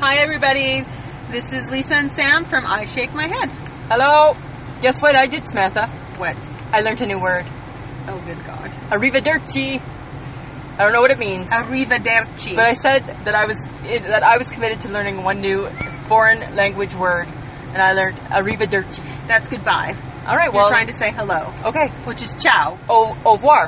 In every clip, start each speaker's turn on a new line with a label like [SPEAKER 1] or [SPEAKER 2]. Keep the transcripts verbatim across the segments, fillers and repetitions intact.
[SPEAKER 1] Hi, everybody. This is Lisa and Sam from I Shake My Head.
[SPEAKER 2] Hello. Guess what I did, Samantha?
[SPEAKER 1] What?
[SPEAKER 2] I learned a new word.
[SPEAKER 1] Oh, good God.
[SPEAKER 2] Arrivederci. I don't know what it means.
[SPEAKER 1] Arrivederci.
[SPEAKER 2] But I said that I was that I was committed to learning one new foreign language word, and I learned arrivederci.
[SPEAKER 1] That's goodbye.
[SPEAKER 2] All right.
[SPEAKER 1] You're
[SPEAKER 2] Well,
[SPEAKER 1] trying to say hello.
[SPEAKER 2] Okay.
[SPEAKER 1] Which is ciao.
[SPEAKER 2] Au, au revoir.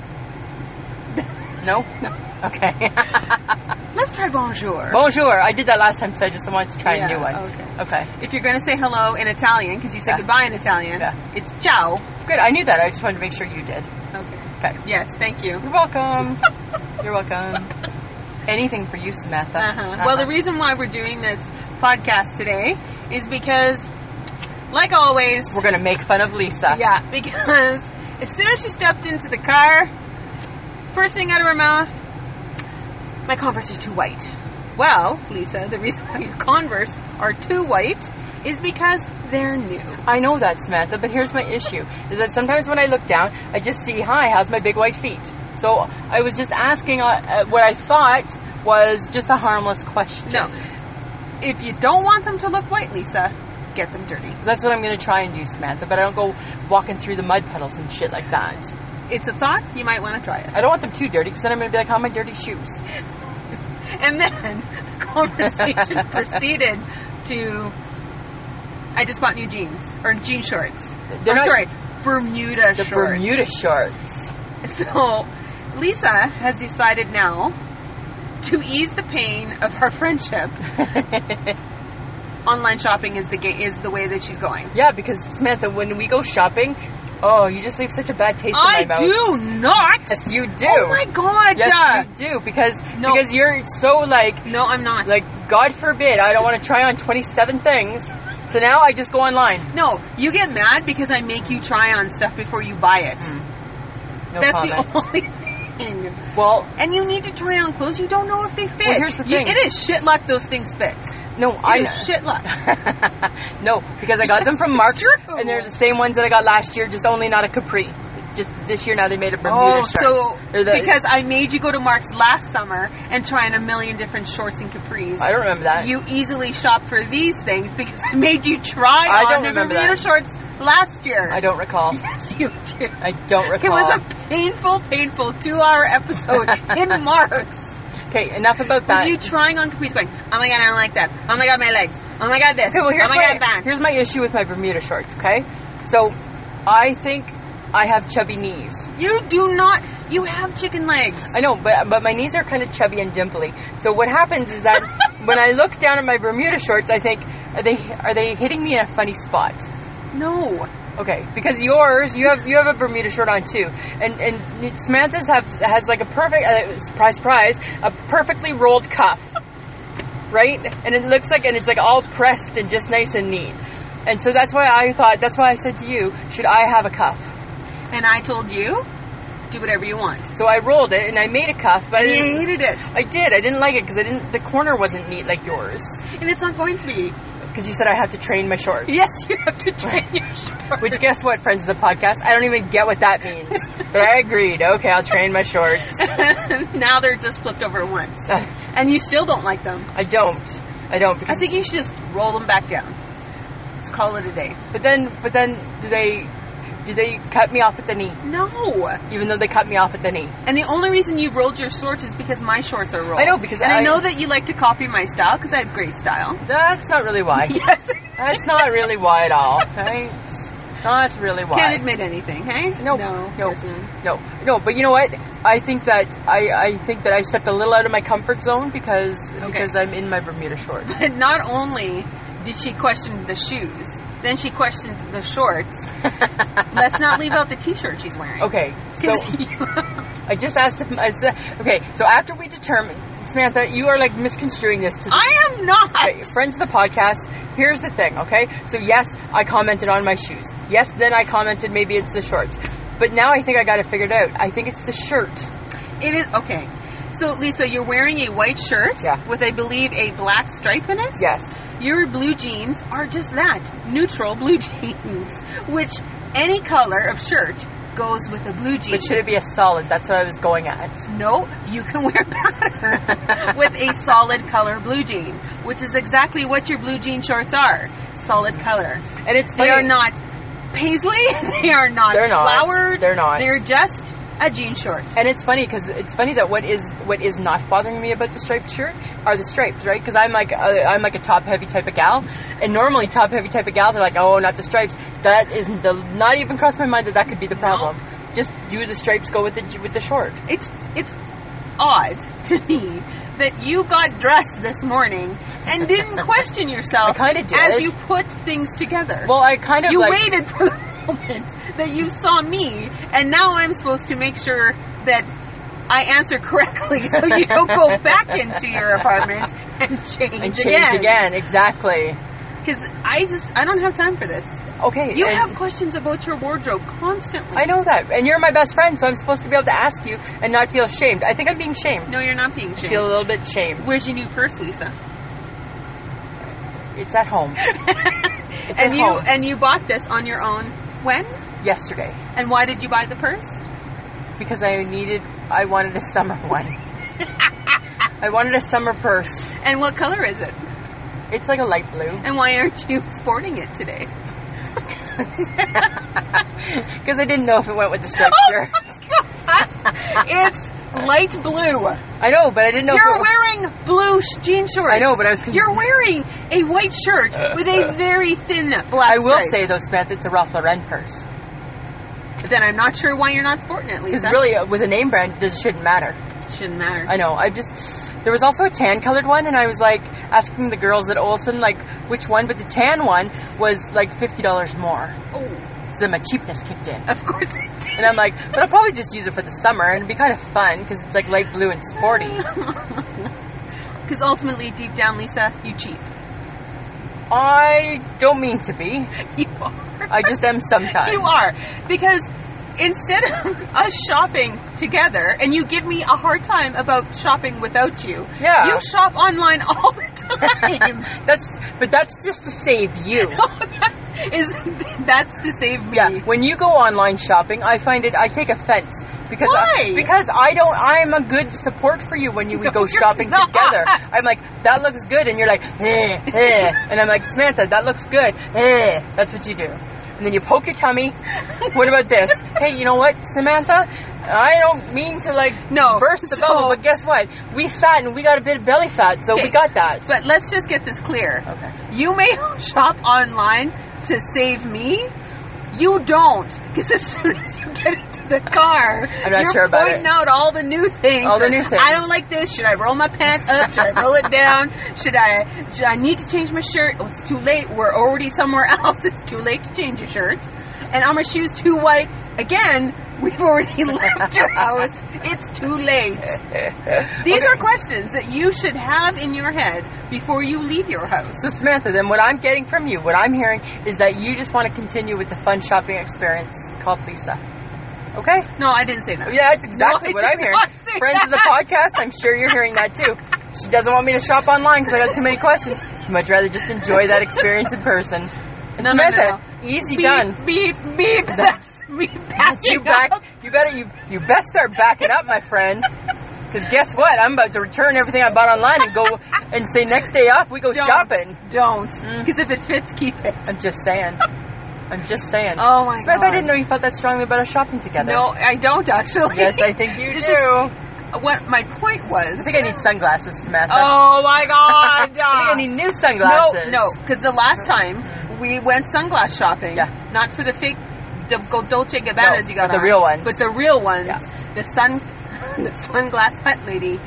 [SPEAKER 2] No? No. Okay.
[SPEAKER 1] Let's try bonjour.
[SPEAKER 2] Bonjour. I did that last time, so I just wanted to try
[SPEAKER 1] Yeah,
[SPEAKER 2] a new one.
[SPEAKER 1] okay.
[SPEAKER 2] Okay.
[SPEAKER 1] If you're going to say hello in Italian, because you say
[SPEAKER 2] Yeah.
[SPEAKER 1] goodbye in Italian,
[SPEAKER 2] Yeah.
[SPEAKER 1] it's ciao.
[SPEAKER 2] Good. I knew that. I just wanted to make sure you did.
[SPEAKER 1] Okay.
[SPEAKER 2] Okay.
[SPEAKER 1] Yes, thank you.
[SPEAKER 2] You're welcome. You're welcome. Anything for you, Samantha.
[SPEAKER 1] Uh-huh.
[SPEAKER 2] Uh-huh.
[SPEAKER 1] Well, the reason why we're doing this podcast today is because, like always,
[SPEAKER 2] We're going to make fun of Lisa.
[SPEAKER 1] yeah, because as soon as she stepped into the car, first thing out of her mouth, my Converse are too white. Well, Lisa, the reason why your Converse are too white is because they're new.
[SPEAKER 2] I know that, Samantha, but here's my issue, is that sometimes when I look down, I just see, hi, how's my big white feet? So I was just asking uh, uh, what I thought was just a harmless question.
[SPEAKER 1] No. If you don't want them to look white, Lisa, get them dirty.
[SPEAKER 2] That's what I'm going to try and do, Samantha, but I don't go walking through the mud puddles and shit like that.
[SPEAKER 1] It's a thought. You might want to try it.
[SPEAKER 2] I don't want them too dirty, because then I'm going to be like, how are my dirty shoes?
[SPEAKER 1] And then the conversation proceeded to, I just bought new jeans, or jean shorts.
[SPEAKER 2] They're
[SPEAKER 1] I'm
[SPEAKER 2] not-
[SPEAKER 1] sorry, Bermuda
[SPEAKER 2] The
[SPEAKER 1] shorts.
[SPEAKER 2] Bermuda shorts.
[SPEAKER 1] So, Lisa has decided now to ease the pain of our friendship. Online shopping is the ga- is the way that she's going.
[SPEAKER 2] Yeah, because, Samantha, when we go shopping, oh, you just leave such a bad taste
[SPEAKER 1] I
[SPEAKER 2] in my mouth.
[SPEAKER 1] do not.
[SPEAKER 2] Yes, you do.
[SPEAKER 1] Oh my God.
[SPEAKER 2] Yes,
[SPEAKER 1] uh,
[SPEAKER 2] you do, because,
[SPEAKER 1] No.
[SPEAKER 2] because you're so, like,
[SPEAKER 1] No, I'm not.
[SPEAKER 2] like, God forbid, I don't want to try on twenty-seven things, so now I just go online.
[SPEAKER 1] no, you get mad because I make you try on stuff before you buy it.
[SPEAKER 2] No
[SPEAKER 1] That's
[SPEAKER 2] comment.
[SPEAKER 1] the only thing.
[SPEAKER 2] Well,
[SPEAKER 1] And you need to try on clothes you don't know if they fit.
[SPEAKER 2] Well, here's the
[SPEAKER 1] You-
[SPEAKER 2] thing.
[SPEAKER 1] it is shit luck those things fit.
[SPEAKER 2] no,
[SPEAKER 1] It
[SPEAKER 2] I
[SPEAKER 1] is shit luck.
[SPEAKER 2] no, because I got them from Marks,
[SPEAKER 1] true.
[SPEAKER 2] and they're the same ones that I got last year, just only not a capri. Just this year now they made a Bermuda
[SPEAKER 1] Oh,
[SPEAKER 2] shorts.
[SPEAKER 1] so
[SPEAKER 2] They're the-
[SPEAKER 1] because I made you go to Mark's last summer and try on a million different shorts and capris.
[SPEAKER 2] I don't remember that.
[SPEAKER 1] You easily shop for these things because I made you try
[SPEAKER 2] I
[SPEAKER 1] on
[SPEAKER 2] don't
[SPEAKER 1] the
[SPEAKER 2] remember
[SPEAKER 1] Bermuda
[SPEAKER 2] that.
[SPEAKER 1] shorts last year.
[SPEAKER 2] I don't recall.
[SPEAKER 1] Yes, you did.
[SPEAKER 2] I don't
[SPEAKER 1] It
[SPEAKER 2] recall.
[SPEAKER 1] was a painful, painful two-hour episode in Mark's.
[SPEAKER 2] Okay, enough about that.
[SPEAKER 1] With you trying on capris, going, oh my God, I don't like that. Oh my God, my legs. Oh my God, this.
[SPEAKER 2] Okay, well, here's
[SPEAKER 1] oh my,
[SPEAKER 2] my,
[SPEAKER 1] God, that.
[SPEAKER 2] here's my issue with my Bermuda shorts, okay? So, I think I have chubby knees.
[SPEAKER 1] You do not. You have chicken legs.
[SPEAKER 2] I know, but but my knees are kind of chubby and dimply. So what happens is that when I look down at my Bermuda shorts, I think, are they are they hitting me in a funny spot?
[SPEAKER 1] No.
[SPEAKER 2] Okay, because yours, you have you have a Bermuda short on too, and and Samantha's have has like a perfect uh, surprise surprise a perfectly rolled cuff, right? And it looks like and it's like all pressed and just nice and neat. And so that's why I thought that's why I said to you, should I have a cuff?
[SPEAKER 1] And I told you, do whatever you want.
[SPEAKER 2] So I rolled it and I made a cuff, but I
[SPEAKER 1] And you
[SPEAKER 2] didn't,
[SPEAKER 1] hated it.
[SPEAKER 2] I did. I didn't like it because I didn't. The corner wasn't neat like yours.
[SPEAKER 1] And it's not going to be.
[SPEAKER 2] Because you said I have to train my shorts.
[SPEAKER 1] Yes, you have to train your shorts.
[SPEAKER 2] Which, guess what, friends of the podcast? I don't even get what that means. But I agreed. Okay, I'll train my shorts.
[SPEAKER 1] Now they're just flipped over once. And you still don't like them.
[SPEAKER 2] I don't. I don't. Because,
[SPEAKER 1] I think you should just roll them back down. Let's call it a day.
[SPEAKER 2] But then, but then, do they, do they cut me off at the knee?
[SPEAKER 1] No.
[SPEAKER 2] Even though they cut me off at the knee.
[SPEAKER 1] And the only reason you rolled your shorts is because my shorts are rolled.
[SPEAKER 2] I know, because
[SPEAKER 1] And I,
[SPEAKER 2] I-
[SPEAKER 1] know that you like to copy my style because I have great style.
[SPEAKER 2] That's not really why.
[SPEAKER 1] Yes.
[SPEAKER 2] That's not really why at all. Right? Not really why.
[SPEAKER 1] Can't admit anything, hey?
[SPEAKER 2] Nope.
[SPEAKER 1] No.
[SPEAKER 2] Nope.
[SPEAKER 1] person.
[SPEAKER 2] No, no, but you know what? I think that I, I think that I stepped a little out of my comfort zone because because I'm in my Bermuda shorts.
[SPEAKER 1] But not only did she question the shoes, then she questioned the shorts. Let's not leave out the t-shirt she's wearing.
[SPEAKER 2] Okay, so
[SPEAKER 1] 'Cause you-
[SPEAKER 2] I just asked him. I said, okay, so after we determined, Samantha, you are like misconstruing this to. The,
[SPEAKER 1] I am not.
[SPEAKER 2] Okay, friends of the podcast. Here's the thing, okay? So yes, I commented on my shoes. Yes, then I commented maybe it's the shorts. But now I think I got it figured out. I think it's the shirt.
[SPEAKER 1] It is okay. So Lisa, you're wearing a white shirt
[SPEAKER 2] Yeah.
[SPEAKER 1] with, I believe, a black stripe in it.
[SPEAKER 2] Yes.
[SPEAKER 1] Your blue jeans are just that, neutral blue jeans, which any color of shirt goes with a blue jean.
[SPEAKER 2] But should it be a solid? That's what I was going at.
[SPEAKER 1] No, you can wear pattern with a solid color blue jean, which is exactly what your blue jean shorts are. Solid color.
[SPEAKER 2] And it's
[SPEAKER 1] They
[SPEAKER 2] funny.
[SPEAKER 1] are not paisley. They are not
[SPEAKER 2] They're not.
[SPEAKER 1] flowered.
[SPEAKER 2] They're not.
[SPEAKER 1] They're just a jean short.
[SPEAKER 2] And it's funny because it's funny that what is what is not bothering me about the striped shirt are the stripes, right? Because I'm like a, I'm like a top heavy type of gal, and normally top heavy type of gals are like, oh, not the stripes. That isn't the not even crossed my mind that that could be the problem.
[SPEAKER 1] No.
[SPEAKER 2] Just do the stripes, go with the with the short.
[SPEAKER 1] It's it's odd to me that you got dressed this morning and didn't question yourself
[SPEAKER 2] I kinda did.
[SPEAKER 1] as you put things together.
[SPEAKER 2] Well, I kind of
[SPEAKER 1] you
[SPEAKER 2] like,
[SPEAKER 1] waited for the moment that you saw me, and now I'm supposed to make sure that I answer correctly so you don't go back into your apartment and change
[SPEAKER 2] and change again. Exactly.
[SPEAKER 1] Because I just, I don't have time for this.
[SPEAKER 2] Okay.
[SPEAKER 1] You
[SPEAKER 2] and
[SPEAKER 1] have questions about your wardrobe constantly.
[SPEAKER 2] I know that, and you're my best friend, so I'm supposed to be able to ask you and not feel shamed. I think I'm being shamed.
[SPEAKER 1] No, you're not being
[SPEAKER 2] I
[SPEAKER 1] shamed.
[SPEAKER 2] feel a little bit shamed.
[SPEAKER 1] Where's your new purse, Lisa?
[SPEAKER 2] It's at home. It's
[SPEAKER 1] and
[SPEAKER 2] at
[SPEAKER 1] you
[SPEAKER 2] home.
[SPEAKER 1] and you bought this on your own when?
[SPEAKER 2] Yesterday.
[SPEAKER 1] And why did you buy the purse?
[SPEAKER 2] Because I needed, I wanted a summer one. I wanted a summer purse.
[SPEAKER 1] And what color is it?
[SPEAKER 2] It's like a light blue.
[SPEAKER 1] And why aren't you sporting it today?
[SPEAKER 2] Because I didn't know if it went with the striped
[SPEAKER 1] Oh
[SPEAKER 2] shirt.
[SPEAKER 1] It's light blue.
[SPEAKER 2] I know, but I didn't know
[SPEAKER 1] You're
[SPEAKER 2] if it
[SPEAKER 1] wearing blue sh- jean shorts.
[SPEAKER 2] I know, but I was...
[SPEAKER 1] You're wearing a white shirt with a very thin black
[SPEAKER 2] I will
[SPEAKER 1] stripe.
[SPEAKER 2] say, though, Samantha, it's a Ralph Lauren purse.
[SPEAKER 1] Then I'm not sure why you're not sporting it,
[SPEAKER 2] Because
[SPEAKER 1] Lisa.
[SPEAKER 2] really, uh, with a name brand, it shouldn't matter.
[SPEAKER 1] Shouldn't matter.
[SPEAKER 2] I know. I just... There was also a tan-colored one, and I was, like, asking the girls at Olsen, like, which one, but the tan one was, like, fifty dollars more.
[SPEAKER 1] Oh,
[SPEAKER 2] So then my cheapness kicked in.
[SPEAKER 1] of course it did.
[SPEAKER 2] And I'm like, but I'll probably just use it for the summer, and it'd be kind of fun, because it's, like, light blue and sporty.
[SPEAKER 1] Because ultimately, deep down, Lisa, you cheap.
[SPEAKER 2] I don't mean to be.
[SPEAKER 1] You are.
[SPEAKER 2] I just am sometimes.
[SPEAKER 1] You are. Because instead of us shopping together, and you give me a hard time about shopping without you,
[SPEAKER 2] Yeah.
[SPEAKER 1] you shop online all the time.
[SPEAKER 2] That's, but that's just to save you.
[SPEAKER 1] that is, that's to save me.
[SPEAKER 2] Yeah, when you go online shopping, I find it, I take offense. Because
[SPEAKER 1] Why?
[SPEAKER 2] I, because I don't, I'm a good support for you when you we
[SPEAKER 1] No,
[SPEAKER 2] go
[SPEAKER 1] you're
[SPEAKER 2] shopping
[SPEAKER 1] not.
[SPEAKER 2] together. I'm like, that looks good, and you're like, eh, eh. And I'm like, Samantha, that looks good, eh. That's what you do. And then you poke your tummy. What about this? Hey, you know what, Samantha? I don't mean to, like,
[SPEAKER 1] No,
[SPEAKER 2] burst the
[SPEAKER 1] so-
[SPEAKER 2] bubble, but guess what? We fat, and we got a bit of belly fat, so
[SPEAKER 1] Okay.
[SPEAKER 2] we got that.
[SPEAKER 1] But let's just get this clear.
[SPEAKER 2] Okay.
[SPEAKER 1] You may shop online to save me. You don't, because as soon as you get into the car,
[SPEAKER 2] I'm not
[SPEAKER 1] you're
[SPEAKER 2] sure about
[SPEAKER 1] pointing
[SPEAKER 2] it.
[SPEAKER 1] out all the new things.
[SPEAKER 2] All the new things.
[SPEAKER 1] I don't like this. Should I roll my pants up? Should I roll it down? Should I? Should I need to change my shirt? Oh, it's too late. We're already somewhere else. It's too late to change your shirt. And are my shoes too white? Again, we've already left your house. It's too late. These
[SPEAKER 2] Okay.
[SPEAKER 1] are questions that you should have in your head before you leave your house.
[SPEAKER 2] So Samantha, then what I'm getting from you, what I'm hearing, is that you just want to continue with the fun shopping experience called Lisa. Okay?
[SPEAKER 1] No, I didn't say that.
[SPEAKER 2] Yeah, that's exactly
[SPEAKER 1] No, I
[SPEAKER 2] what
[SPEAKER 1] did
[SPEAKER 2] I'm hearing.
[SPEAKER 1] not say
[SPEAKER 2] Friends of the
[SPEAKER 1] that.
[SPEAKER 2] podcast, I'm sure you're hearing that too. She doesn't want me to shop online because I got too many questions. She'd much rather just enjoy that experience in person. And
[SPEAKER 1] No, no, no,
[SPEAKER 2] Samantha,
[SPEAKER 1] no.
[SPEAKER 2] easy
[SPEAKER 1] beep,
[SPEAKER 2] done.
[SPEAKER 1] Beep, beep. That's me backing
[SPEAKER 2] You back.
[SPEAKER 1] up.
[SPEAKER 2] You better. You you best start backing up, my friend. Because guess what? I'm about to return everything I bought online and go and say next day off we go
[SPEAKER 1] Don't.
[SPEAKER 2] shopping.
[SPEAKER 1] Don't.
[SPEAKER 2] Mm.
[SPEAKER 1] Because if it fits, keep it.
[SPEAKER 2] I'm just saying. I'm just saying.
[SPEAKER 1] Oh my
[SPEAKER 2] Samantha,
[SPEAKER 1] God.
[SPEAKER 2] I didn't know you felt that strongly about us shopping together.
[SPEAKER 1] No, I don't actually.
[SPEAKER 2] Yes, I think you
[SPEAKER 1] It's
[SPEAKER 2] do.
[SPEAKER 1] just- What my point was.
[SPEAKER 2] I think I need sunglasses, Samantha.
[SPEAKER 1] Oh my God.
[SPEAKER 2] I think I need new sunglasses.
[SPEAKER 1] No, no, because the last time we went sunglass shopping,
[SPEAKER 2] Yeah.
[SPEAKER 1] not for the fake D- Go Dolce Gabbanas
[SPEAKER 2] No,
[SPEAKER 1] you got
[SPEAKER 2] but the
[SPEAKER 1] on,
[SPEAKER 2] real ones.
[SPEAKER 1] but the real ones.
[SPEAKER 2] Yeah.
[SPEAKER 1] The sun, the sunglass hut lady,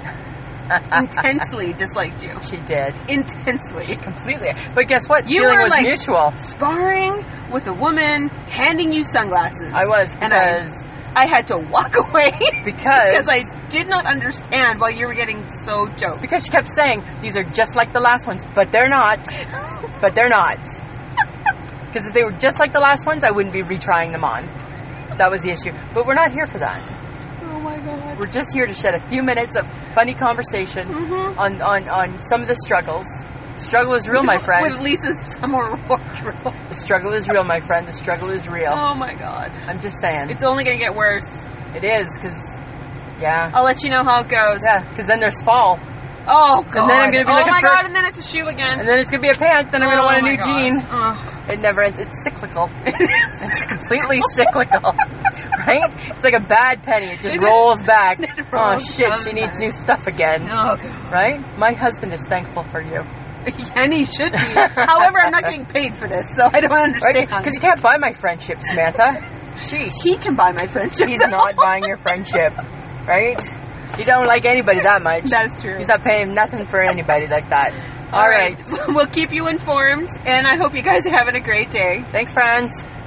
[SPEAKER 1] intensely disliked you.
[SPEAKER 2] She did.
[SPEAKER 1] Intensely.
[SPEAKER 2] Completely. But guess what?
[SPEAKER 1] You
[SPEAKER 2] Feeling
[SPEAKER 1] were
[SPEAKER 2] was
[SPEAKER 1] like-
[SPEAKER 2] mutual.
[SPEAKER 1] Sparring with a woman, handing you sunglasses.
[SPEAKER 2] I was
[SPEAKER 1] And I-
[SPEAKER 2] because
[SPEAKER 1] I had to walk away
[SPEAKER 2] because
[SPEAKER 1] because I did not understand why you were getting so joked.
[SPEAKER 2] because she kept saying these are just like the last ones, but they're not. But they're not. Because if they were just like the last ones, I wouldn't be retrying them on. That was the issue. But we're not here for that.
[SPEAKER 1] Oh my God.
[SPEAKER 2] We're just here to shed a few minutes of funny conversation
[SPEAKER 1] Mhm.
[SPEAKER 2] on, on, on some of the struggles Struggle is real, my friend.
[SPEAKER 1] With Lisa's summer wardrobe.
[SPEAKER 2] The struggle is real, my friend. The struggle is real.
[SPEAKER 1] Oh my god.
[SPEAKER 2] I'm just saying.
[SPEAKER 1] It's only gonna get worse.
[SPEAKER 2] It is, because, yeah.
[SPEAKER 1] I'll let you know how it goes.
[SPEAKER 2] Yeah, because then there's fall.
[SPEAKER 1] Oh god.
[SPEAKER 2] And then I'm gonna be
[SPEAKER 1] oh
[SPEAKER 2] looking
[SPEAKER 1] my
[SPEAKER 2] for-
[SPEAKER 1] god, and then it's a shoe again.
[SPEAKER 2] And then it's going to be a pant, then I'm going to
[SPEAKER 1] Oh
[SPEAKER 2] want a
[SPEAKER 1] my
[SPEAKER 2] new
[SPEAKER 1] gosh.
[SPEAKER 2] jean.
[SPEAKER 1] Ugh.
[SPEAKER 2] It never ends. It's cyclical. It's completely cyclical. Right? It's like a bad penny. It just
[SPEAKER 1] It
[SPEAKER 2] rolls back.
[SPEAKER 1] It
[SPEAKER 2] Oh,
[SPEAKER 1] rolls
[SPEAKER 2] shit,
[SPEAKER 1] down
[SPEAKER 2] she needs
[SPEAKER 1] back.
[SPEAKER 2] new stuff again.
[SPEAKER 1] Oh god.
[SPEAKER 2] Right? My husband is thankful for you.
[SPEAKER 1] And he should be. However, I'm not getting paid for this, so I don't
[SPEAKER 2] Right?
[SPEAKER 1] understand.
[SPEAKER 2] Because you can't buy my friendship, Samantha. Sheesh.
[SPEAKER 1] he can buy my friendship.
[SPEAKER 2] He's not buying your friendship. Right? You don't like anybody that much.
[SPEAKER 1] That is true.
[SPEAKER 2] He's not paying nothing for anybody like that. All right.
[SPEAKER 1] We'll keep you informed, and I hope you guys are having a great day.
[SPEAKER 2] Thanks, friends.